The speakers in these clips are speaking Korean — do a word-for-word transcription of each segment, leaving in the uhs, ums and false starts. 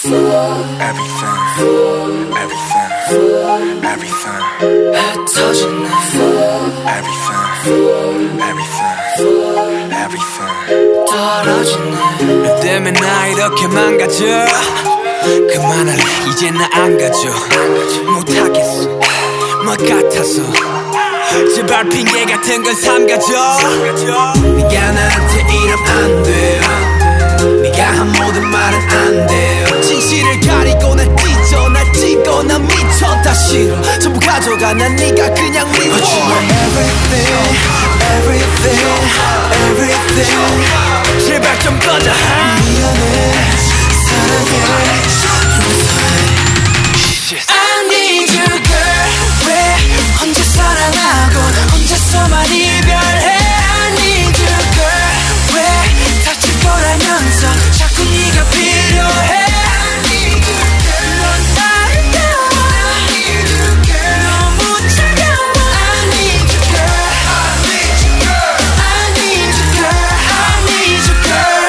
everything, everything, everything. 흩어진 내 everything, everything, everything. 떨어진 내 너 때문에 나 이렇게 망가져. 그만할래 이제 나 안 가져. 못하겠어 뭐 같아서. 제발 핑계 같은 건 삼가져. 네가 나한테 이러면 안 돼. 네가 한 모든 말은 안 돼. 진실을 가리고 날 찢어 날 찢고 난 미쳐 다 싫어. 전부 가져가 난 네가 그냥 미워. But you are everything, everything, everything. 제발 좀 꺼져. 미안해 사랑해 I need you girl. 왜 혼자 사랑하고 혼자서만 이별해. I need you girl. 왜 다칠 거라면서 자꾸 네가 필요해. I need you girl. 넌 아름다워. I need you girl. 너무 차가워. I need you girl. I need you girl. I need you girl. I need you girl.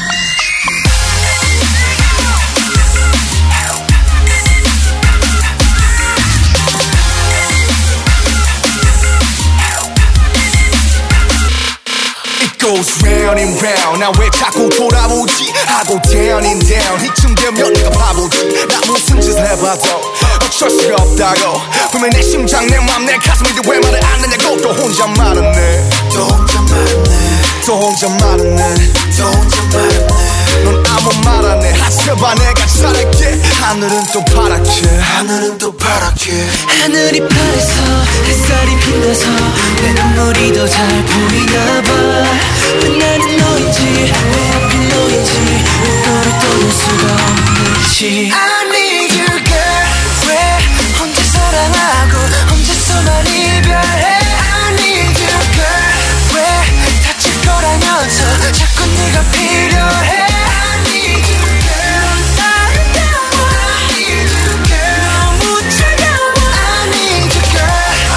Goes round and round. 나 왜 자꾸 돌아오지 하고 down and down. 이쯤 되면 네가 바보지. 나 무슨 짓을 해봐도 어쩔 수가 없다고. 분명 내 심장 내 맘 내 가슴인데 왜 말을 안 하냐고. 또 혼자 말았네 또 혼자 말았네 또 혼자 말았네 또 혼자 말았네. 넌 아무 말 안 해. 제발 내가 잘할게. 하늘은 또 파랗게 하늘은 또 파랗게. 하늘이 파래서 햇살이 빛나서 내 눈물이 더 잘 보이나 봐. 왜 나는 너인지 왜 하필 너인지 너를 떠날 수가 없는지. I need you girl. 왜 혼자 사랑하고 혼자서만 이별해. I need you girl. 왜 다칠 거라면서 자꾸 네가 필요해. I need you girl. 넌 아름다워. I need you girl. 너무 차가워. I need you girl. I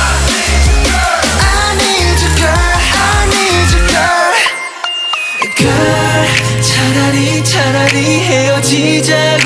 need you girl. I need you girl. Girl, 차라리 차라리 헤어지자.